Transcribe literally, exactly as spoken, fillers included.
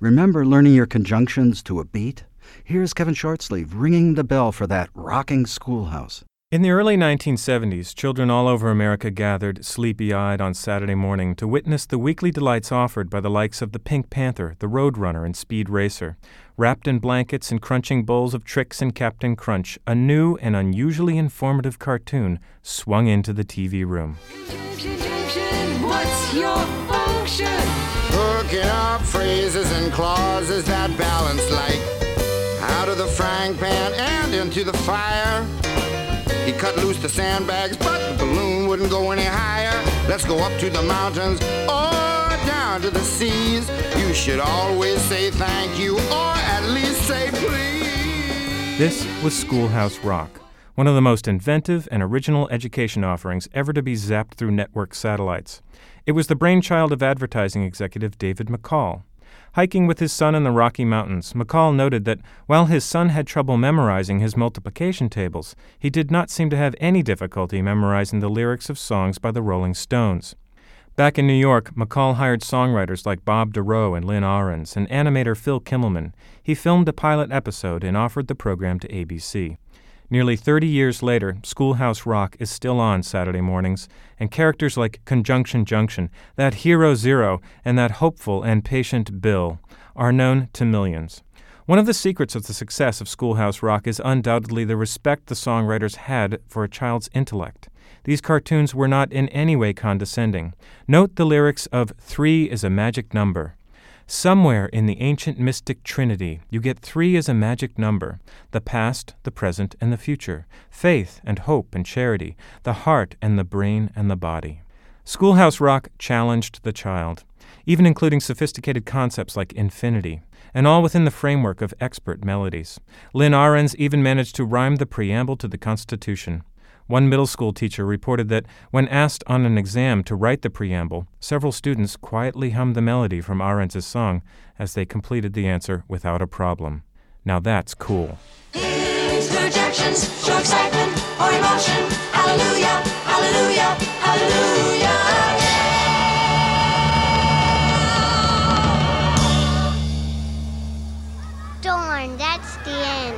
Remember learning your conjunctions to a beat? Here's Kevin Shortsleeve ringing the bell for that rocking schoolhouse. In the early nineteen seventies, children all over America gathered, sleepy-eyed, on Saturday morning to witness the weekly delights offered by the likes of the Pink Panther, the Roadrunner, and Speed Racer. Wrapped in blankets and crunching bowls of Trix and Captain Crunch, a new and unusually informative cartoon swung into the T V room. What's your function? Hooking up phrases and clauses that balance like out of the frying pan and into the fire. He cut loose the sandbags, but the balloon wouldn't go any higher. Let's go up to the mountains or down to the seas. You should always say thank you, or at least say please. This was Schoolhouse Rock, one of the most inventive and original education offerings ever to be zapped through network satellites. It was the brainchild of advertising executive David McCall. Hiking with his son in the Rocky Mountains, McCall noted that while his son had trouble memorizing his multiplication tables, he did not seem to have any difficulty memorizing the lyrics of songs by the Rolling Stones. Back in New York, McCall hired songwriters like Bob Dorough and Lynn Ahrens and animator Phil Kimmelman. He filmed a pilot episode and offered the program to A B C. Nearly thirty years later, Schoolhouse Rock is still on Saturday mornings, and characters like Conjunction Junction, that hero Zero, and that hopeful and patient Bill are known to millions. One of the secrets of the success of Schoolhouse Rock is undoubtedly the respect the songwriters had for a child's intellect. These cartoons were not in any way condescending. Note the lyrics of Three is a Magic Number. Somewhere in the ancient mystic trinity, you get three as a magic number: the past, the present, and the future, faith and hope and charity, the heart and the brain and the body. Schoolhouse Rock challenged the child, even including sophisticated concepts like infinity, and all within the framework of expert melodies. Lynn Ahrens even managed to rhyme the preamble to the Constitution. One middle school teacher reported that when asked on an exam to write the preamble, several students quietly hummed the melody from Ahrens' song as they completed the answer without a problem. Now that's cool. Interjections, show excitement or emotion. Hallelujah, hallelujah, hallelujah.